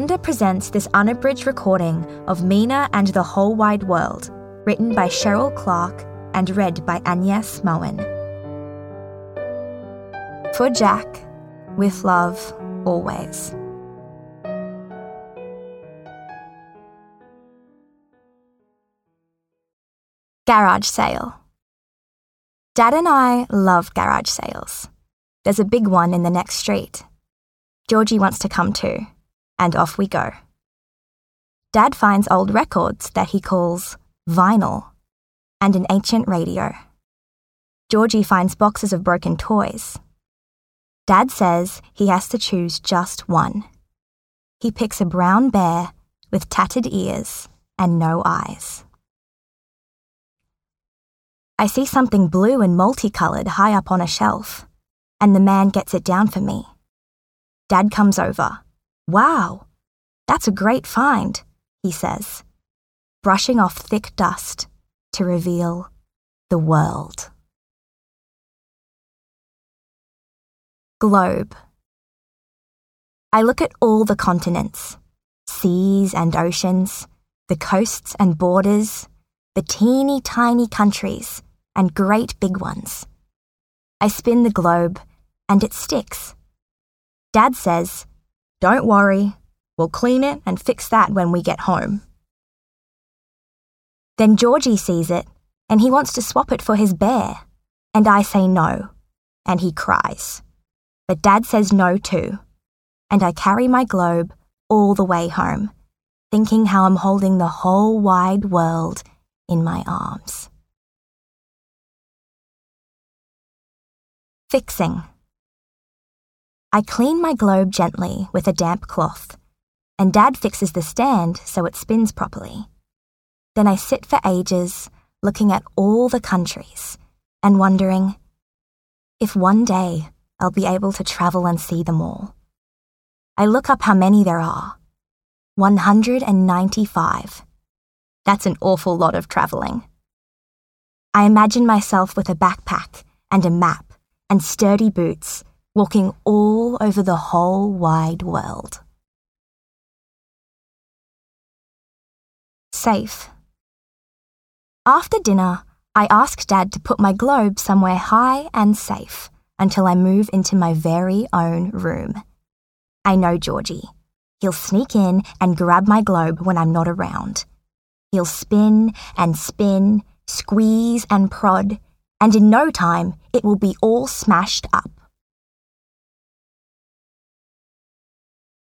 Agenda presents this unabridged recording of Mina and the Whole Wide World, written by Cheryl Clark and read by Agnes Moen. For Jack, with love, always. Garage sale. Dad and I love garage sales. There's a big one in the next street. Georgie wants to come too, and off we go. Dad finds old records that he calls vinyl and an ancient radio. Georgie finds boxes of broken toys. Dad says he has to choose just one. He picks a brown bear with tattered ears and no eyes. I see something blue and multicoloured high up on a shelf, and the man gets it down for me. Dad comes over. "Wow, that's a great find," he says, brushing off thick dust to reveal the world. Globe. I look at all the continents, seas and oceans, the coasts and borders, the teeny tiny countries and great big ones. I spin the globe and it sticks. Dad says, "Don't worry, we'll clean it and fix that when we get home." Then Georgie sees it and he wants to swap it for his bear, and I say no, and he cries. But Dad says no too, and I carry my globe all the way home, thinking how I'm holding the whole wide world in my arms. Fixing. I clean my globe gently with a damp cloth, and Dad fixes the stand so it spins properly. Then I sit for ages, looking at all the countries and wondering if one day I'll be able to travel and see them all. I look up how many there are. 195. That's an awful lot of travelling. I imagine myself with a backpack and a map and sturdy boots, walking all over the whole wide world. Safe. After dinner, I ask Dad to put my globe somewhere high and safe until I move into my very own room. I know Georgie. He'll sneak in and grab my globe when I'm not around. He'll spin and spin, squeeze and prod, and in no time it will be all smashed up.